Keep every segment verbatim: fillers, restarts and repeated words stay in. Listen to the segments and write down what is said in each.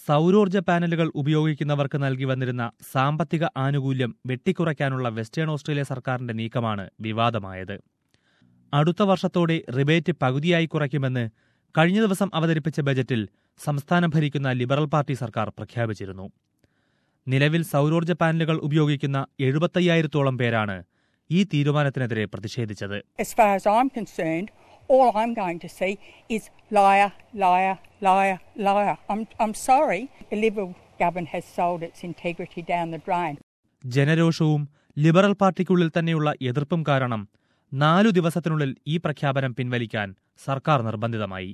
സൗരോർജ്ജ പാനലുകൾ ഉപയോഗിക്കുന്നവർക്ക് നൽകി വന്നിരുന്ന സാമ്പത്തിക ആനുകൂല്യം വെട്ടിക്കുറയ്ക്കാനുള്ള വെസ്റ്റേൺ ഓസ്ട്രേലിയ സർക്കാരിന്റെ നീക്കമാണ് വിവാദമായത്. അടുത്ത വർഷത്തോടെ റിബേറ്റ് പകുതിയായി കുറയ്ക്കുമെന്ന് കഴിഞ്ഞ ദിവസം അവതരിപ്പിച്ച ബജറ്റിൽ സംസ്ഥാനം ഭരിക്കുന്ന ലിബറൽ പാർട്ടി സർക്കാർ പ്രഖ്യാപിച്ചിരുന്നു. നിലവിൽ സൗരോർജ്ജ പാനലുകൾ ഉപയോഗിക്കുന്ന എഴുപത്തയ്യായിരത്തോളം പേരാണ് ഈ തീരുമാനത്തിനെതിരെ പ്രതിഷേധിച്ചത്. All I'm going to see is liar, liar, liar, liar. I'm, I'm sorry. The Liberal government has sold its integrity down the drain. ജനരോഷവും ലിബറൽ പാർട്ടിക്കുള്ളിൽ തന്നെയുള്ള എതിർപ്പും കാരണം നാലു ദിവസത്തിനുള്ളിൽ ഈ പ്രഖ്യാപനം പിൻവലിക്കാൻ സർക്കാർ നിർബന്ധിതമായി.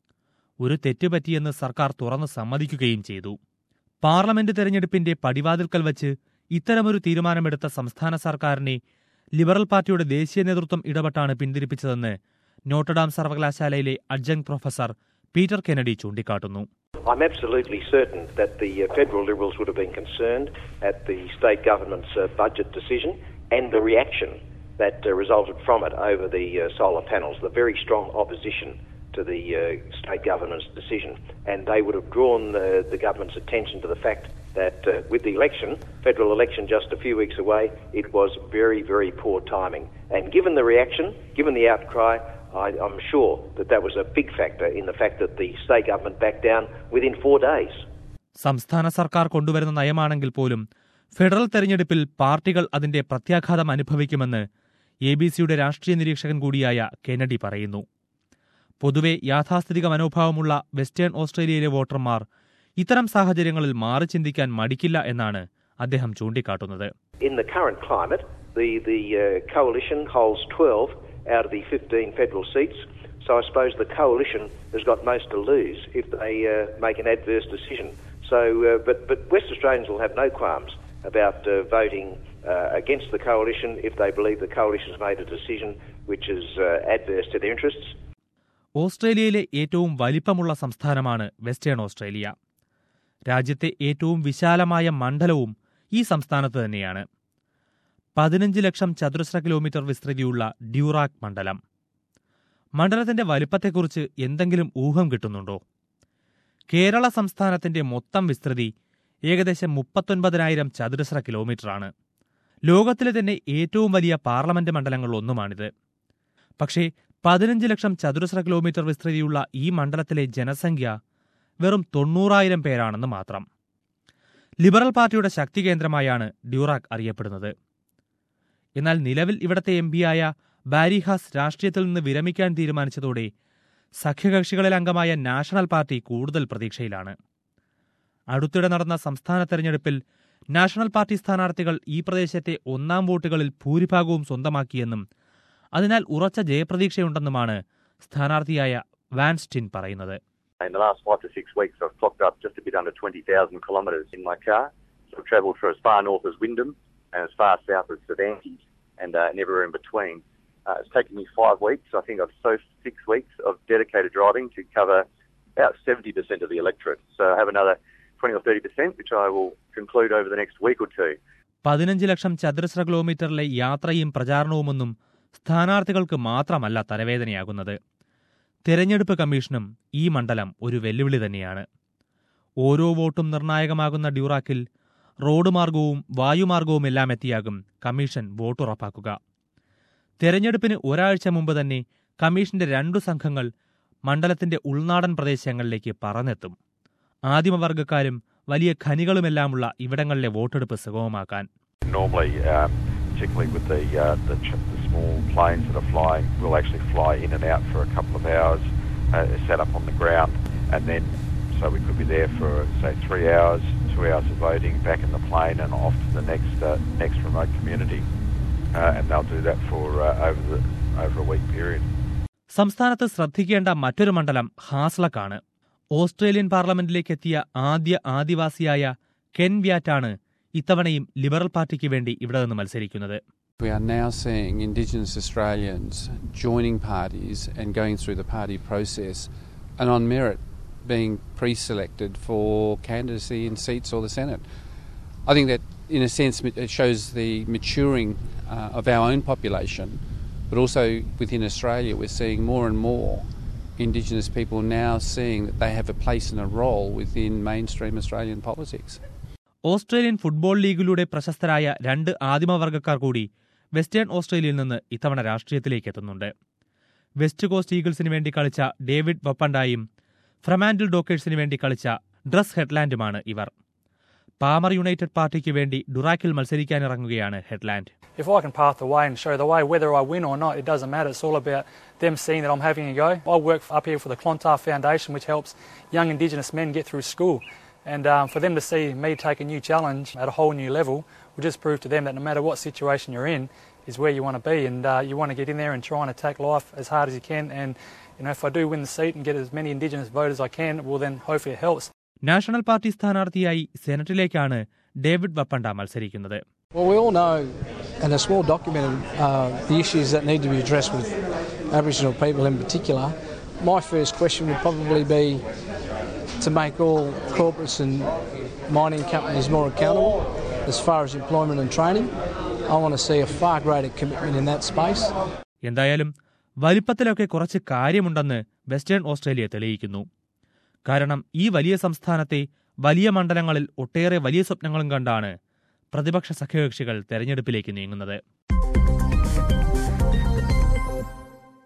ഒരു തെറ്റുപറ്റിയെന്ന് സർക്കാർ തുറന്ന് സമ്മതിക്കുകയും ചെയ്തു. പാർലമെന്റ് തെരഞ്ഞെടുപ്പിന്റെ പടിവാതിൽക്കൽ വച്ച് ഇത്തരമൊരു തീരുമാനമെടുത്ത സംസ്ഥാന സർക്കാരിനെ ലിബറൽ പാർട്ടിയുടെ ദേശീയ നേതൃത്വം ഇടപെട്ടാണ് പിന്തിരിപ്പിച്ചതെന്ന് നോട്ടർഡാം സർവകലാശാലയിലെ അഡ്ജങ്ക് പ്രൊഫസർ പീറ്റർ കെനഡി ചൂണ്ടിക്കാട്ടുന്നു. I'm absolutely certain that the uh, federal Liberals would have been concerned at the state government's uh, budget decision and the reaction that uh, resulted from it over the uh, solar panels, the very strong opposition to the uh, state government's decision. And they would have drawn uh, the government's attention to the fact that uh, with the election, federal election just a few weeks away, it was very, very poor timing. And given the reaction, given the outcry, I, I'm sure that that was a big factor in the fact that the state government backed down within four days. സംസ്ഥാന സർക്കാർ കൊണ്ടുവരുന്ന നയമാണെങ്കിൽ പോലും federal തെരഞ്ഞെടുപ്പിൽ പാർട്ടികൾ അതിന്റെ പ്രത്യാഘാതം അനുഭവിക്കുമെന്ന് A B സിയുടെ രാഷ്ട്രീയ നിരീക്ഷകൻ കൂടിയായ കെനഡി പറയുന്നു. പൊതുവെ യാഥാസ്ഥിതിക മനോഭാവമുള്ള വെസ്റ്റേൺ ഓസ്ട്രേലിയയിലെ വോട്ടർമാർ ഇത്തരം സാഹചര്യങ്ങളിൽ മാറി ചിന്തിക്കാൻ മടിക്കില്ല എന്നാണ് അദ്ദേഹം ചൂണ്ടിക്കാട്ടുന്നത്. In the current climate, the the uh, coalition holds twelve out of the fifteen federal seats, so I suppose the coalition has got most to lose if they uh, make an adverse decision. So, uh, but but West Australians will have no qualms about uh, voting uh, against the coalition if they believe the coalition has made a decision which is uh, adverse to their interests. ഓസ്ട്രേലിയയിലെ ഏറ്റവും വലിപ്പമുള്ള സംസ്ഥാനമാണ് western Australia. രാജ്യത്തെ ഏറ്റവും വിശാലമായ മണ്ഡലവും ഈ സംസ്ഥാനത്ത് തന്നെയാണ്. പതിനഞ്ച് ലക്ഷം ചതുരശ്ര കിലോമീറ്റർ വിസ്തൃതിയുള്ള ഡ്യൂറാക് മണ്ഡലം. മണ്ഡലത്തിന്റെ വലിപ്പത്തെക്കുറിച്ച് എന്തെങ്കിലും ഊഹം കിട്ടുന്നുണ്ടോ? കേരള സംസ്ഥാനത്തിന്റെ മൊത്തം വിസ്തൃതി ഏകദേശം മുപ്പത്തൊൻപതിനായിരം ചതുരശ്ര കിലോമീറ്ററാണ്. ലോകത്തിലെ തന്നെ ഏറ്റവും വലിയ പാർലമെന്റ് മണ്ഡലങ്ങളിലൊന്നുമാണിത്. പക്ഷേ പതിനഞ്ച് ലക്ഷം ചതുരശ്ര കിലോമീറ്റർ വിസ്തൃതിയുള്ള ഈ മണ്ഡലത്തിലെ ജനസംഖ്യ വെറും തൊണ്ണൂറായിരം പേരാണെന്ന് മാത്രം. ലിബറൽ പാർട്ടിയുടെ ശക്തി കേന്ദ്രമായാണ് ഡ്യൂറാക് അറിയപ്പെടുന്നത്. എന്നാൽ നിലവിൽ ഇവിടത്തെ എം പിയായ ബാരി ഹാസ് രാഷ്ട്രീയത്തിൽ നിന്ന് വിരമിക്കാൻ തീരുമാനിച്ചതോടെ സഖ്യകക്ഷികളിൽ അംഗമായ നാഷണൽ പാർട്ടി കൂടുതൽ പ്രതീക്ഷയിലാണ്. അടുത്തിടെ നടന്ന സംസ്ഥാന തെരഞ്ഞെടുപ്പിൽ നാഷണൽ പാർട്ടി സ്ഥാനാർത്ഥികൾ ഈ പ്രദേശത്തെ ഒന്നാം വോട്ടുകളിൽ ഭൂരിഭാഗവും സ്വന്തമാക്കിയെന്നും അതിനാൽ ഉറച്ച ജയപ്രതീക്ഷയുണ്ടെന്നുമാണ് സ്ഥാനാർത്ഥിയായ വാൻ സ്റ്റിൻ പറയുന്നത്. In the last five to six weeks, I've clocked up just a bit under twenty thousand kilometres in my car. So I've travelled for as far north as Wyndham and as far south as Cervantes and uh, and everywhere in between. Uh, it's taken me five weeks. I think I've so six weeks of dedicated driving to cover about seventy percent of the electorate. So I have another twenty or thirty percent, which I will conclude over the next week or two. പതിനഞ്ച് ലക്ഷം ചതുരശ്ര കിലോമീറ്ററിലെ യാത്രയും പ്രചാരണവുമൊന്നും സ്ഥാനാർത്ഥികൾക്ക് മാത്രമല്ല തലവേദനയാകുന്നത്. തെരഞ്ഞെടുപ്പ് കമ്മീഷനും ഈ മണ്ഡലം ഒരു വെല്ലുവിളി തന്നെയാണ്. ഓരോ വോട്ടും നിർണായകമാകുന്ന ഡ്യൂറാക്കിൽ റോഡ് മാർഗവും വായുമാർഗവുമെല്ലാം എത്തിയാകും കമ്മീഷൻ വോട്ടുറപ്പാക്കുക. തെരഞ്ഞെടുപ്പിന് ഒരാഴ്ച മുമ്പ് തന്നെ കമ്മീഷന്റെ രണ്ടു സംഘങ്ങൾ മണ്ഡലത്തിന്റെ ഉൾനാടൻ പ്രദേശങ്ങളിലേക്ക് പറന്നെത്തും. ആദിമവർഗക്കാരും വലിയ ഖനികളുമെല്ലാമുള്ള ഇവിടങ്ങളിലെ വോട്ടെടുപ്പ് സുഗമമാക്കാൻ. Normally, um, particularly with the, uh, the, ch- the small planes that are flying, we'll actually fly in and out for a couple of hours, uh, set up on the ground, and then so we could be there for say three hours, two hours of voting, back in the plane and off to the next uh, next remote community, uh, and they'll do that for uh, over the over a week period. സംസ്ഥാനത്ത് ശ്രദ്ധിക്കേണ്ട മറ്റൊരു മണ്ഡലം ഹാസ്ലക്കാണ്. Australian പാർലമെന്റിലേക്ക് എത്തിയ ആദ്യ ആദിവാസിയായ കെൻ വ്യാറ്റാണ് ഇത്തവണയും liberal പാർട്ടിക്ക് വേണ്ടി ഇവിടെ നിന്ന് മത്സരിക്കുന്നത്. We are now seeing Indigenous Australians joining parties and going through the party process and on merit being pre-selected for candidacy in seats or the Senate. I think that in a sense it shows the maturing uh, of our own population, but also within Australia we're seeing more and more Indigenous people now seeing that they have a place and a role within mainstream Australian politics. Australian football ലീഗിലൂടെ പ്രശസ്തരായ രണ്ട് ആദിമവർഗക്കാർ കൂടി western ഓസ്ട്രേലിയയിൽ നിന്ന് ഇത്തവണ രാഷ്ട്രീയത്തിലേക്ക് എത്തുന്നുണ്ട്. West cost ഈഗിൾസിന് വേണ്ടി കളിച്ച ഡേവിഡ് വപ്പണ്ടായും ഫ്രമാൻഡിൽ ഡോക്കേഴ്സിന് വേണ്ടി കളിച്ച ഡ്രസ് ഹെഡ്ലാൻഡുമാണ് ഇവർ. പാമർ യുണൈറ്റഡ് പാർട്ടിക്ക് വേണ്ടി ഡുറാക്കിൽ മത്സരിക്കാനിറങ്ങുകയാണ് Headland. If I can path the way and show the way, whether I win or not, it doesn't matter. It's all about them seeing that I'm having a go. I work up here for the Clontarf Foundation, which helps young Indigenous men get through school. And um, for them to see me take a new challenge at a whole new level will just prove to them that no matter what situation you're in, is where you want to be. And uh, you want to get in there and try and attack life as hard as you can. And you know, if I do win the seat and get as many Indigenous votes as I can, well then hopefully it helps. National party സ്ഥാനാർത്ഥിയായി സെനറ്റിലേക്കാണ് David വപ്പണ്ട മത്സരിക്കുന്നത്. Well, we all know, and it's well documented, uh, the issues that need to be addressed with Aboriginal people in particular. My first question would probably be to make all corporates and mining companies more accountable as far as employment and training. I want to see a far greater commitment in that space. എന്തായാലും വലിപ്പത്തിലൊക്കെ കുറച്ച് കാര്യമുണ്ടെന്ന് western Australia തെളിയിക്കുന്നു. കാരണം ഈ വലിയ സംസ്ഥാനത്തെ വലിയ മണ്ഡലങ്ങളിൽ ഒട്ടേറെ വലിയ സ്വപ്നങ്ങളും കണ്ടാണ് പ്രതിപക്ഷ സഖ്യകക്ഷികൾ തെരഞ്ഞെടുപ്പിലേക്ക് നീങ്ങുന്നത്.